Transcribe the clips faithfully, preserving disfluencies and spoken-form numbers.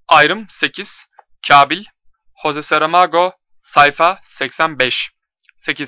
Ayrım sekiz. Kabil, Jose Saramago, sayfa seksen beş. sekiz.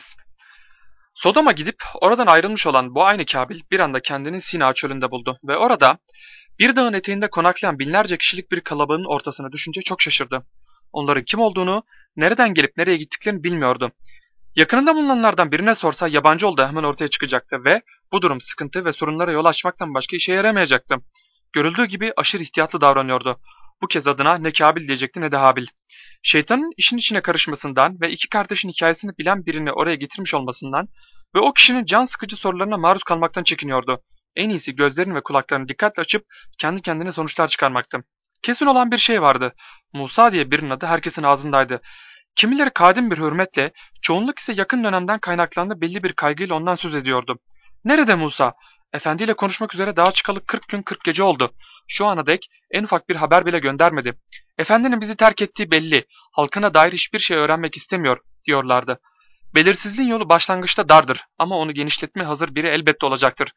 Sodom'a gidip oradan ayrılmış olan bu aynı Kabil bir anda kendini Sina çölünde buldu ve orada bir dağın eteğinde konaklayan binlerce kişilik bir kalabalığın ortasına düşünce çok şaşırdı. Onların kim olduğunu, nereden gelip nereye gittiklerini bilmiyordu. Yakınında bulunanlardan birine sorsa yabancı olduğu hemen ortaya çıkacaktı ve bu durum sıkıntı ve sorunlara yol açmaktan başka işe yaramayacaktı. Görüldüğü gibi aşırı ihtiyatlı davranıyordu. Bu kez adına ne Kabil diyecekti ne de Habil. Şeytanın işin içine karışmasından ve iki kardeşin hikayesini bilen birini oraya getirmiş olmasından ve o kişinin can sıkıcı sorularına maruz kalmaktan çekiniyordu. En iyisi gözlerini ve kulaklarını dikkatle açıp kendi kendine sonuçlar çıkarmaktı. Kesin olan bir şey vardı. Musa diye birinin adı herkesin ağzındaydı. Kimileri kadim bir hürmetle, çoğunluk ise yakın dönemden kaynaklandığı belli bir kaygıyla ondan söz ediyordu. "Nerede Musa? Efendiyle konuşmak üzere dağa çıkalı kırk gün kırk gece oldu. Şu ana dek en ufak bir haber bile göndermedi. Efendinin bizi terk ettiği belli. Halkına dair hiçbir şey öğrenmek istemiyor," diyorlardı. Belirsizliğin yolu başlangıçta dardır ama onu genişletmeye hazır biri elbette olacaktır.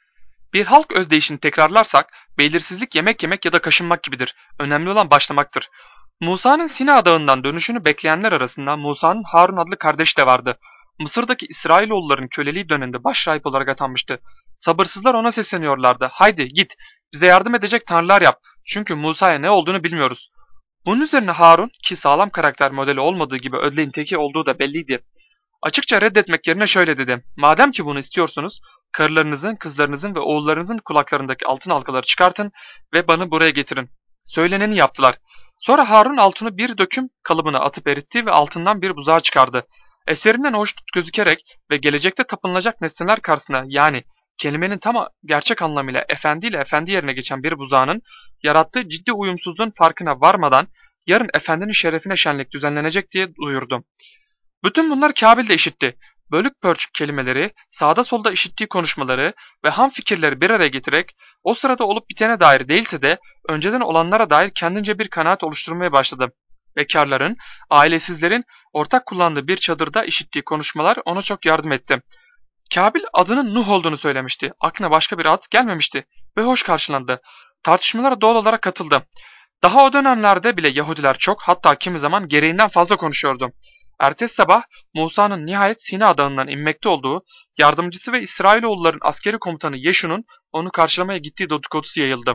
Bir halk özdeyişini tekrarlarsak, belirsizlik yemek yemek ya da kaşınmak gibidir. Önemli olan başlamaktır. Musa'nın Sina Dağı'ndan dönüşünü bekleyenler arasında Musa'nın Harun adlı kardeşi de vardı. Mısır'daki İsrailoğulların köleliği döneminde başrahip olarak atanmıştı. Sabırsızlar ona sesleniyorlardı. "Haydi git, bize yardım edecek tanrılar yap. Çünkü Musa'ya ne olduğunu bilmiyoruz." Bunun üzerine Harun, ki sağlam karakter modeli olmadığı gibi ödleğin teki olduğu da belliydi, açıkça reddetmek yerine şöyle dedi: "Madem ki bunu istiyorsunuz, karılarınızın, kızlarınızın ve oğullarınızın kulaklarındaki altın halkaları çıkartın ve bana buraya getirin." Söyleneni yaptılar. Sonra Harun altını bir döküm kalıbına atıp eritti ve altından bir buzağı çıkardı. Eserinden hoş gözükerek ve gelecekte tapınılacak nesneler karşısında, yani kelimenin tam gerçek anlamıyla efendi ile efendi yerine geçen bir buzağının yarattığı ciddi uyumsuzluğun farkına varmadan yarın efendinin şerefine şenlik düzenlenecek diye duyurdu. Bütün bunlar Kabil de işitti. Bölük pörçük kelimeleri, sağda solda işittiği konuşmaları ve ham fikirleri bir araya getirerek o sırada olup bitene dair değilse de önceden olanlara dair kendince bir kanaat oluşturmaya başladı. Bekarların, ailesizlerin ortak kullandığı bir çadırda işittiği konuşmalar ona çok yardım etti. Kabil adının Nuh olduğunu söylemişti. Aklına başka bir ad gelmemişti ve hoş karşılandı. Tartışmalara doğal olarak katıldı. Daha o dönemlerde bile Yahudiler çok, hatta kimi zaman gereğinden fazla konuşuyordu. Ertesi sabah Musa'nın nihayet Sina Dağı'ndan inmekte olduğu, yardımcısı ve İsrailoğulların askeri komutanı Yeşu'nun onu karşılamaya gittiği dedikodusu yayıldı.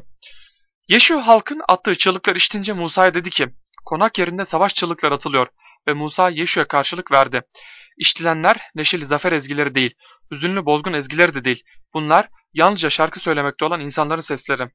Yeşu halkın attığı çığlıklar işitince Musa'ya dedi ki, konak yerinde savaş çığlıkları atılıyor ve Musa Yeşu'ya karşılık verdi. İşitilenler neşeli zafer ezgileri değil, hüzünlü bozgun ezgileri de değil. Bunlar yalnızca şarkı söylemekte olan insanların sesleri.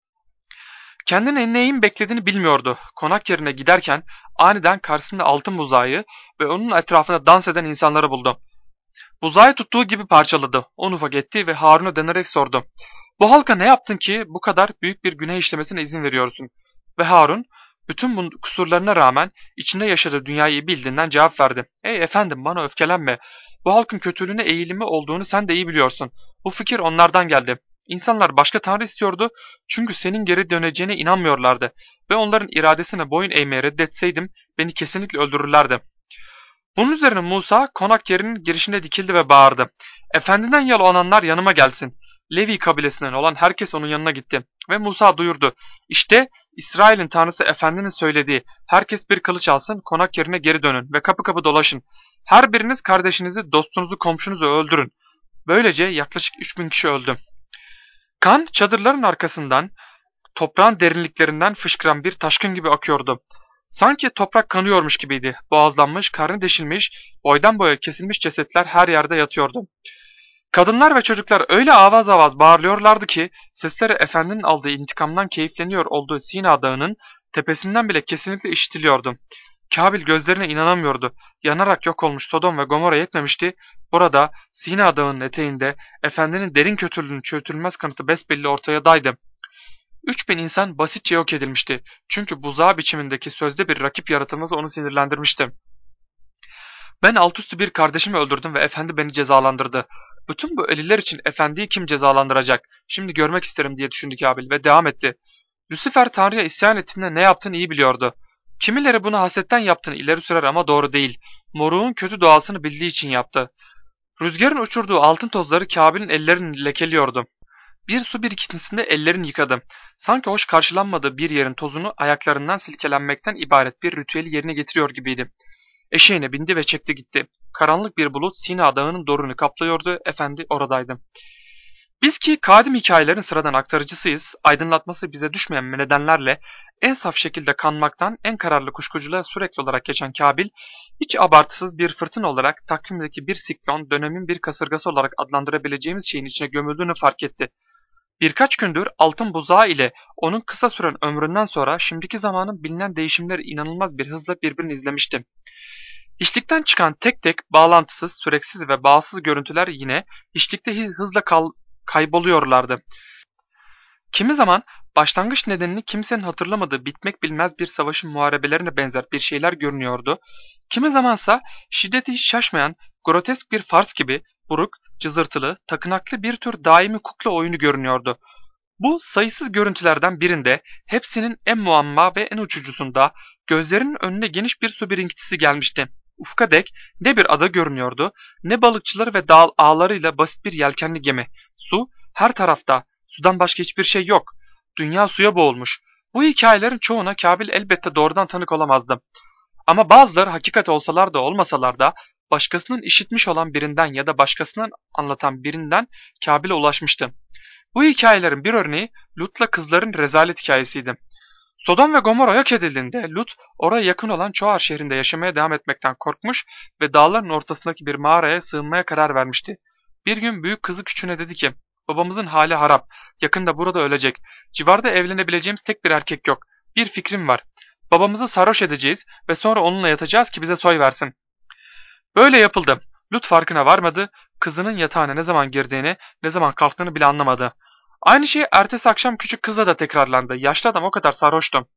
Kendine neyin beklediğini bilmiyordu. Konak yerine giderken aniden karşısında altın buzağı ve onun etrafında dans eden insanları buldu. Buzağı tuttuğu gibi parçaladı. On ufak etti ve Harun'a dönerek sordu: "Bu halka ne yaptın ki bu kadar büyük bir günah işlemesine izin veriyorsun?" Ve Harun, bütün bu kusurlarına rağmen içinde yaşadığı dünyayı bildiğinden cevap verdi: "Ey efendim, bana öfkelenme. Bu halkın kötülüğüne eğilimi olduğunu sen de iyi biliyorsun. Bu fikir onlardan geldi. İnsanlar başka tanrı istiyordu çünkü senin geri döneceğine inanmıyorlardı ve onların iradesine boyun eğmeyi reddetseydim beni kesinlikle öldürürlerdi." Bunun üzerine Musa konak yerinin girişine dikildi ve bağırdı: "Efendiden yalananlar yanıma gelsin." Levi kabilesinden olan herkes onun yanına gitti ve Musa duyurdu: "İşte İsrail'in tanrısı efendinin söylediği, herkes bir kılıç alsın, konak yerine geri dönün ve kapı kapı dolaşın. Her biriniz kardeşinizi, dostunuzu, komşunuzu öldürün." Böylece yaklaşık üç bin kişi öldü. Kan çadırların arkasından, toprağın derinliklerinden fışkıran bir taşkın gibi akıyordu. Sanki toprak kanıyormuş gibiydi. Boğazlanmış, karnı deşilmiş, boydan boya kesilmiş cesetler her yerde yatıyordu. Kadınlar ve çocuklar öyle avaz avaz bağırıyorlardı ki sesleri efendinin aldığı intikamdan keyifleniyor olduğu Sina Dağı'nın tepesinden bile kesinlikle işitiliyordu. Kabil gözlerine inanamıyordu. Yanarak yok olmuş Sodom ve Gomorra yetmemişti. Burada Sina Dağı'nın eteğinde efendinin derin kötülüğünün çürütülmez kanıtı besbelli ortadaydı. Üç bin insan basitçe yok edilmişti. Çünkü buzağı biçimindeki sözde bir rakip yaratılması onu sinirlendirmişti. "Ben altüstü bir kardeşimi öldürdüm ve efendi beni cezalandırdı. Bütün bu ölüler için efendiyi kim cezalandıracak? Şimdi görmek isterim," diye düşündü Kabil ve devam etti. "Lucifer Tanrı'ya isyan ettiğinde ne yaptığını iyi biliyordu. Kimileri bunu hasetten yaptığını ileri sürer ama doğru değil. Moruğun kötü doğasını bildiği için yaptı." Rüzgarın uçurduğu altın tozları Kabil'in ellerini lekeliyordu. Bir su birikintisinde ellerini yıkadı. Sanki hoş karşılanmadığı bir yerin tozunu ayaklarından silkelenmekten ibaret bir ritüeli yerine getiriyor gibiydi. Eşeğine bindi ve çekti gitti. Karanlık bir bulut Sina Dağı'nın dorunu kaplıyordu, efendi oradaydı. Biz ki kadim hikayelerin sıradan aktarıcısıyız, aydınlatması bize düşmeyen nedenlerle en saf şekilde kanmaktan en kararlı kuşkuculuğa sürekli olarak geçen Kabil, hiç abartısız bir fırtına olarak takvimdeki bir siklon, dönemin bir kasırgası olarak adlandırabileceğimiz şeyin içine gömüldüğünü fark etti. Birkaç gündür altın buzağı ile onun kısa süren ömründen sonra şimdiki zamanın bilinen değişimleri inanılmaz bir hızla birbirini izlemişti. Hiçlikten çıkan tek tek bağlantısız, süreksiz ve bağımsız görüntüler yine hiçlikte hızla kal kayboluyorlardı. Kimi zaman başlangıç nedenini kimsenin hatırlamadığı bitmek bilmez bir savaşın muharebelerine benzer bir şeyler görünüyordu. Kimi zamansa şiddeti hiç şaşmayan grotesk bir fars gibi buruk, cızırtılı, takınaklı bir tür daimi kukla oyunu görünüyordu. Bu sayısız görüntülerden birinde hepsinin en muamma ve en uçucusunda gözlerinin önüne geniş bir su birinkintisi gelmişti. Ufka dek ne bir ada görünüyordu, ne balıkçıları ve dağ ağlarıyla basit bir yelkenli gemi. Su her tarafta, sudan başka hiçbir şey yok. Dünya suya boğulmuş. Bu hikayelerin çoğuna Kabil elbette doğrudan tanık olamazdı. Ama bazıları hakikat olsalar da olmasalar da başkasının işitmiş olan birinden ya da başkasının anlatan birinden Kabil'e ulaşmıştı. Bu hikayelerin bir örneği Lut'la kızların rezalet hikayesiydi. Sodom ve Gomorra yok edildiğinde Lut oraya yakın olan Çoar şehrinde yaşamaya devam etmekten korkmuş ve dağların ortasındaki bir mağaraya sığınmaya karar vermişti. Bir gün büyük kızı küçüğüne dedi ki, babamızın hali harap, yakında burada ölecek, civarda evlenebileceğimiz tek bir erkek yok, bir fikrim var, babamızı sarhoş edeceğiz ve sonra onunla yatacağız ki bize soy versin. Böyle yapıldı. Lut farkına varmadı, kızının yatağına ne zaman girdiğini, ne zaman kalktığını bile anlamadı. Aynı şey ertesi akşam küçük kızla da tekrarlandı. Yaşlı adam o kadar sarhoştu.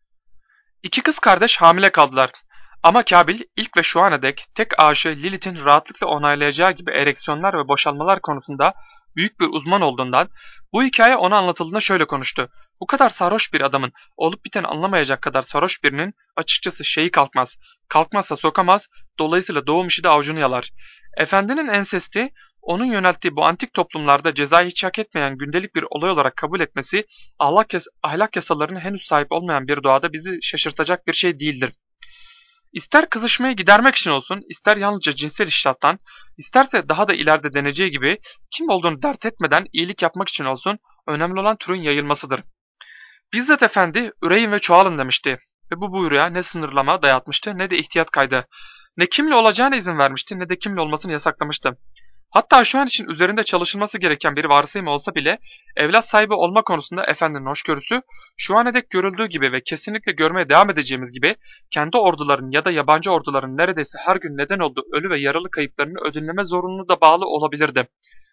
İki kız kardeş hamile kaldılar. Ama Kabil ilk ve şu ana dek tek aşığı Lilith'in rahatlıkla onaylayacağı gibi ereksiyonlar ve boşalmalar konusunda büyük bir uzman olduğundan bu hikaye ona anlatıldığında şöyle konuştu. Bu kadar sarhoş bir adamın olup biteni anlamayacak kadar sarhoş birinin açıkçası şeyi kalkmaz. Kalkmazsa sokamaz, dolayısıyla doğum işi de avucunu yalar. Efendinin ensesti onun yönelttiği bu antik toplumlarda cezayı hiç hak etmeyen gündelik bir olay olarak kabul etmesi ahlak, yas ahlak yasalarına henüz sahip olmayan bir doğada bizi şaşırtacak bir şey değildir. İster kızışmayı gidermek için olsun, ister yalnızca cinsel iştahtan, isterse daha da ileride deneceği gibi kim olduğunu dert etmeden iyilik yapmak için olsun, önemli olan türün yayılmasıdır. Bizzat Efendi üreyin ve çoğalın demişti ve bu buyruğa ne sınırlama dayatmıştı ne de ihtiyat kaydı. Ne kimle olacağına izin vermişti ne de kimle olmasını yasaklamıştı. Hatta şu an için üzerinde çalışılması gereken bir varsayım olsa bile evlat sahibi olma konusunda efendinin hoşgörüsü şu ana dek görüldüğü gibi ve kesinlikle görmeye devam edeceğimiz gibi kendi orduların ya da yabancı orduların neredeyse her gün neden olduğu ölü ve yaralı kayıplarını ödünleme zorunluluğu da bağlı olabilirdi.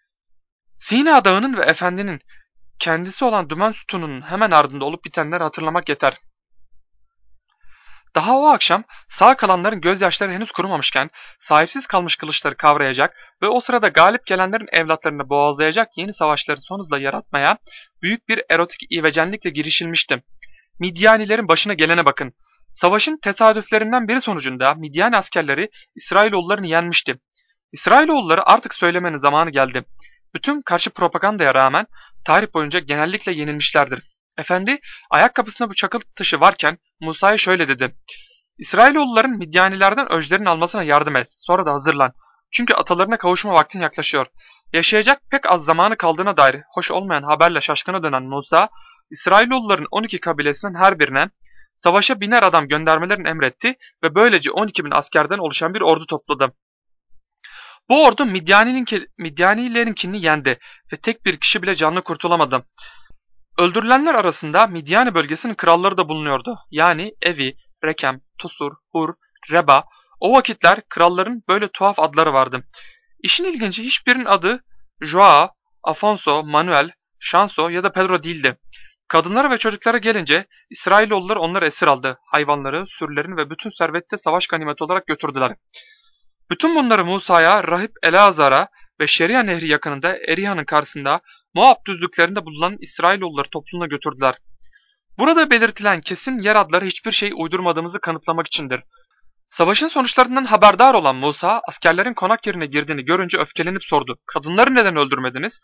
Sina Dağı'nın ve efendinin kendisi olan dümen sütununun hemen ardında olup bitenleri hatırlamak yeter. Daha o akşam sağ kalanların gözyaşları henüz kurumamışken sahipsiz kalmış kılıçları kavrayacak ve o sırada galip gelenlerin evlatlarını boğazlayacak yeni savaşları son hızla yaratmaya büyük bir erotik ivecenlikle girişilmişti. Midyanilerin başına gelene bakın. Savaşın tesadüflerinden biri sonucunda Midyan askerleri İsrailoğullarını yenmişti. İsrailoğulları artık söylemenin zamanı geldi. Bütün karşı propagandaya rağmen tarih boyunca genellikle yenilmişlerdir. Efendi ayakkabısında bu çakıl taşı varken Musa'ya şöyle dedi. İsrailoğulların Midyanilerden öclerin almasına yardım et. Sonra da hazırlan. Çünkü atalarına kavuşma vaktin yaklaşıyor. Yaşayacak pek az zamanı kaldığına dair hoş olmayan haberle şaşkına dönen Musa, İsrailoğulların on iki kabilesinden her birine savaşa biner adam göndermelerini emretti ve böylece on iki bin askerden oluşan bir ordu topladı. Bu ordu Midyanilerinkini yendi ve tek bir kişi bile canlı kurtulamadı. Öldürülenler arasında Midyani bölgesinin kralları da bulunuyordu. Yani Evi, Rekem, Tusur, Hur, Reba. O vakitler kralların böyle tuhaf adları vardı. İşin ilginci hiçbirinin adı Joao, Afonso, Manuel, Şanso ya da Pedro değildi. Kadınlara ve çocuklara gelince İsrailoğulları onları esir aldı. Hayvanları, sürülerini ve bütün servette savaş ganimeti olarak götürdüler. Bütün bunları Musa'ya, Rahip Eleazar'a ve Şeria Nehri yakınında Eriha'nın karşısında Moab düzlüklerinde bulunan İsrailoğulları topluluğuna götürdüler. Burada belirtilen kesin yer adları hiçbir şey uydurmadığımızı kanıtlamak içindir. Savaşın sonuçlarından haberdar olan Musa, askerlerin konak yerine girdiğini görünce öfkelenip sordu. Kadınları neden öldürmediniz?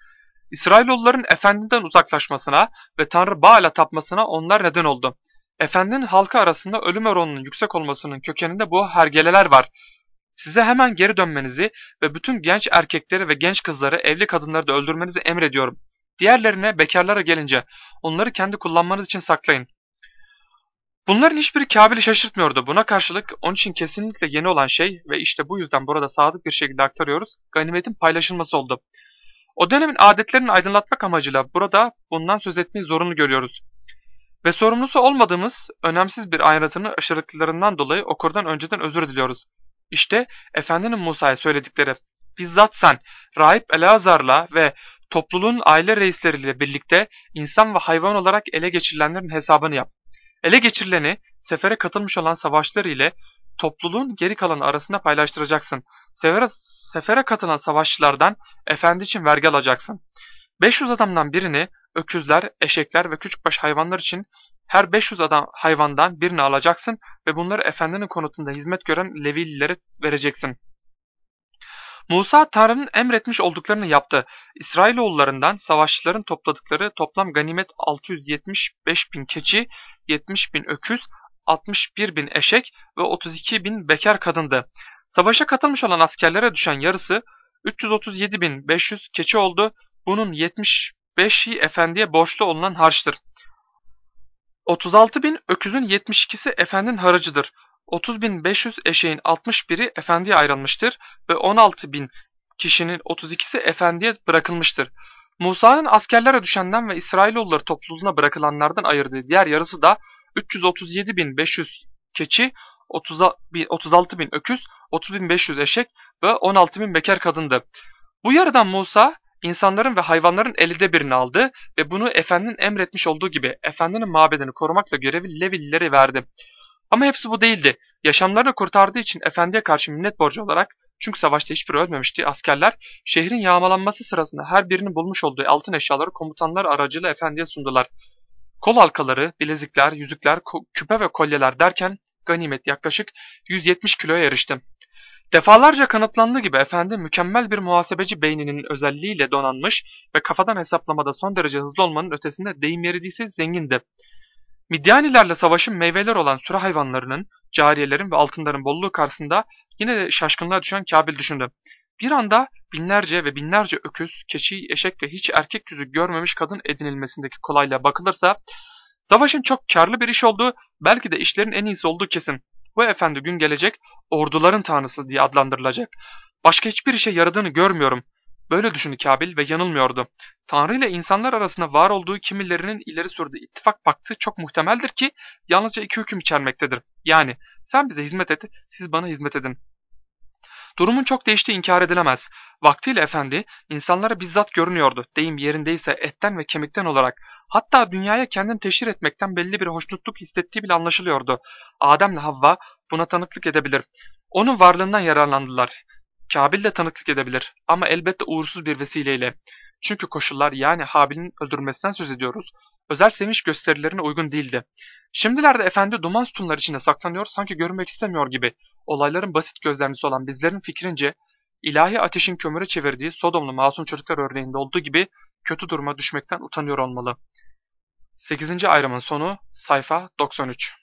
İsrailoğulların Efendiden uzaklaşmasına ve Tanrı Baal'a tapmasına onlar neden oldu. Efendinin halkı arasında ölüm oranının yüksek olmasının kökeninde bu hergeleler var. Size hemen geri dönmenizi ve bütün genç erkekleri ve genç kızları, evli kadınları da öldürmenizi emrediyorum. Diğerlerine, bekarlara gelince onları kendi kullanmanız için saklayın. Bunların hiçbiri Kabil'i şaşırtmıyordu. Buna karşılık onun için kesinlikle yeni olan şey ve işte bu yüzden burada sadık bir şekilde aktarıyoruz, ganimetin paylaşılması oldu. O dönemin adetlerini aydınlatmak amacıyla burada bundan söz etmeyi zorunlu görüyoruz. Ve sorumlusu olmadığımız önemsiz bir ayrıntının aşırılıklarından dolayı okurdan önceden özür diliyoruz. İşte Efendinin Musa'ya söyledikleri, bizzat sen, Rahip Eleazar'la ve topluluğun aile reisleriyle birlikte insan ve hayvan olarak ele geçirilenlerin hesabını yap. Ele geçirileni, sefere katılmış olan savaşçılar ile topluluğun geri kalanı arasında paylaştıracaksın. Sefere, sefere katılan savaşçılardan efendi için vergi alacaksın. beş yüz adamdan birini öküzler, eşekler ve küçükbaş hayvanlar için her beş yüz adam hayvandan birini alacaksın ve bunları efendinin konutunda hizmet gören Levililere vereceksin. Musa Tanrı'nın emretmiş olduklarını yaptı. İsrailoğullarından savaşçıların topladıkları toplam ganimet altı yüz yetmiş beş bin keçi, yetmiş bin öküz, altmış bir bin eşek ve otuz iki bin bekar kadındı. Savaşa katılmış olan askerlere düşen yarısı üç yüz otuz yedi bin beş yüz keçi oldu. Bunun yetmiş beşi efendiye borçlu olunan harçtır. otuz altı bin öküzün yetmiş ikisi efendinin haracıdır. otuz bin beş yüz eşeğin altmış biri efendiye ayrılmıştır ve on altı bin kişinin otuz ikisi efendiye bırakılmıştır. Musa'nın askerlere düşenden ve İsrailoğulları topluluğuna bırakılanlardan ayırdığı diğer yarısı da üç yüz otuz yedi bin beş yüz keçi, otuz altı bin öküz, otuz bin beş yüz eşek ve on altı bin bekar kadındı. Bu yarıdan Musa insanların ve hayvanların ellide birini aldı ve bunu Efendinin emretmiş olduğu gibi Efendinin mabedini korumakla görevli Levililere verdi. Ama hepsi bu değildi. Yaşamlarını kurtardığı için Efendi'ye karşı minnet borcu olarak, çünkü savaşta hiçbiri ölmemişti, askerler şehrin yağmalanması sırasında her birinin bulmuş olduğu altın eşyaları komutanlar aracılığıyla Efendi'ye sundular. Kol halkaları, bilezikler, yüzükler, küpe ve kolyeler derken ganimet yaklaşık yüz yetmiş kiloya erişti. Defalarca kanıtlandığı gibi Efendi mükemmel bir muhasebeci beyninin özelliğiyle donanmış ve kafadan hesaplamada son derece hızlı olmanın ötesinde deyim yeri değilse zengindi. Midyanilerle savaşın meyveler olan sürü hayvanlarının, cariyelerin ve altınların bolluğu karşısında yine de şaşkınlığa düşen Kabil düşündü. Bir anda binlerce ve binlerce öküz, keçi, eşek ve hiç erkek yüzü görmemiş kadın edinilmesindeki kolaylığa bakılırsa, savaşın çok karlı bir iş olduğu, belki de işlerin en iyisi olduğu kesin. Bu efendi gün gelecek, orduların tanrısı diye adlandırılacak. Başka hiçbir işe yaradığını görmüyorum. Böyle düşündü Kabil ve yanılmıyordu. Tanrı ile insanlar arasında var olduğu kimilerinin ileri sürdüğü ittifak paktı çok muhtemeldir ki yalnızca iki hüküm içermektedir. Yani sen bize hizmet et, siz bana hizmet edin. Durumun çok değiştiği inkar edilemez. Vaktiyle efendi insanlara bizzat görünüyordu. Deyim yerindeyse etten ve kemikten olarak. Hatta dünyaya kendini teşhir etmekten belli bir hoşnutluk hissettiği bile anlaşılıyordu. Adem'le Havva buna tanıklık edebilir. Onun varlığından yararlandılar. Kabil de tanıklık edebilir ama elbette uğursuz bir vesileyle. Çünkü koşullar, yani Habil'in öldürülmesinden söz ediyoruz, özel sevinç gösterilerine uygun değildi. Şimdilerde efendi duman sütunları içinde saklanıyor, sanki görünmek istemiyor gibi. Olayların basit gözlemcisi olan bizlerin fikrince ilahi ateşin kömüre çevirdiği Sodomlu masum çocuklar örneğinde olduğu gibi kötü duruma düşmekten utanıyor olmalı. sekizinci ayrımın sonu, sayfa doksan üç.